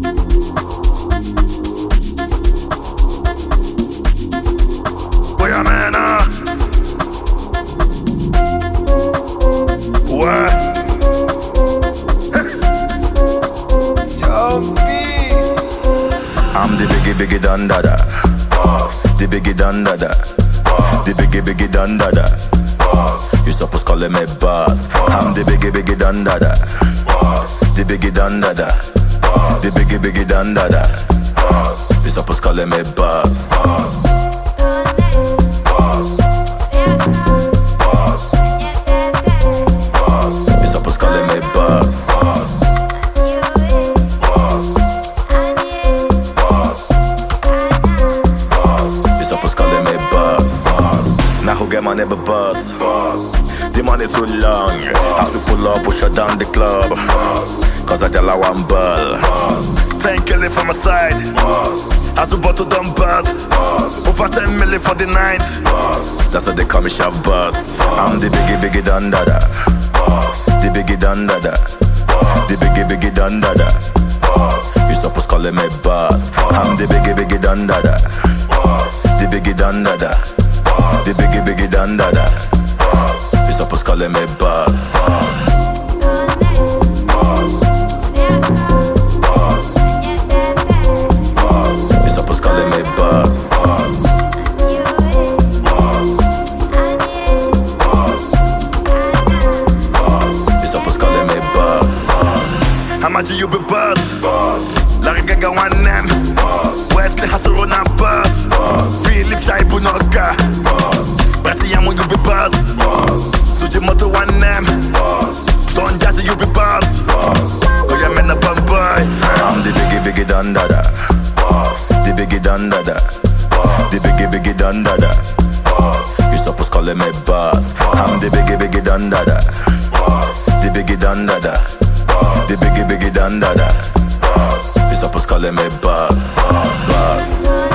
Boyamena. Ouais. I'm the biggie dandada. The biggie dandada. The biggie dandada. You supposed call me boss. I'm the biggie dandada. The biggie dandada. The biggie dandada. You supposed call me boss. You supposed call me boss. You supposed call me boss. Now who get my neighbor boss? The money too long. As we pull up, push her down the club. Cause I tell her one ball. 10 killing from my side. As we bottle down buzz. Over 10 million for the night. That's why they call me Sharp Boss. I'm the biggie dandada. The biggie dandada. The biggie dandada. You supposed call me boss. I'm the biggie dandada. The biggie dandada. The biggie dandada. You supposed call me boss. You supposed call me boss. You supposed call me boss. How much you be boss? Larry Gaga one name. Wesley Hustle on a boss. Philip Shaibu no car. Brati Yamu you be boss. Sujimoto one name. Don Jazzy you be boss. Go ya men up and boy. I'm the biggie dandada. The biggie dandada. The biggie dandada. You supposed call me boss. I'm the biggie dandada. The biggie dandada. The biggie dandada. You supposed call me boss. Boss.